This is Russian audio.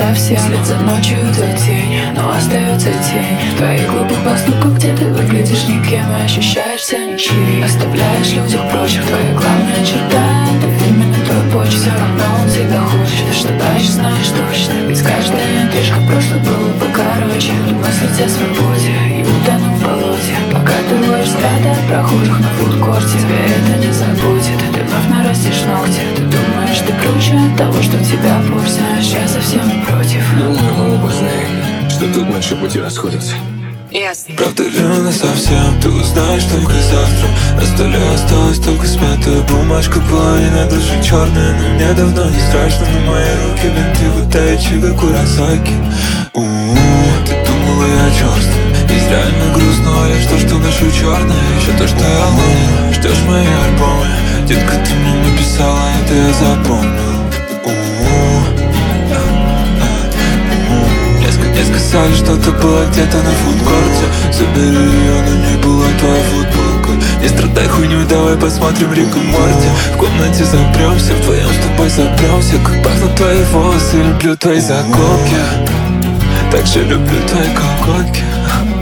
совсем. Вслед за ночью твоя тень, но остается тень твоих глупых поступков, где ты выглядишь никем и ощущаешься ничьей. Оставляешь людях прочих, твоя главная черта — это именно твой почерк. Все равно он тебя хочет, ты что дальше знаешь точно. Ведь каждая интрижка в прошлом было покороче. Мыслить о свободе и утону в болоте. Пока ты ловишь взгляды от прохожих на фудкорте, тебя это не заботит, ты вновь нарастишь ногти. Ты думаешь, ты круче от того, что тебя пор. Знаешь, я совсем не против. Думаю, мы оба знаем, что тут наши пути расходятся. Ясно. Правда ли она совсем? Ты узнаешь только завтра. На столе осталась только смятая бумажка. Половина души черная, но мне давно не страшно. На мои руки бинты Вутаичи, как Куросаки. Ты думала, я черствый. Здесь реально грустно, лишь то, что ношу черное. Еще то, что я ломаю. Ждешь мои альбомы. Детка, ты мне написала, это я запомнил. Мне сказали, что ты была где-то на фудкорте. Забери ее, но не была твоя футболка. Не страдай хуйню, давай посмотрим Рик и Морти. В комнате запремся, вдвоем с тобой запремся. Как пахнут твои волосы, люблю твои заколки. Так же люблю твои колготки.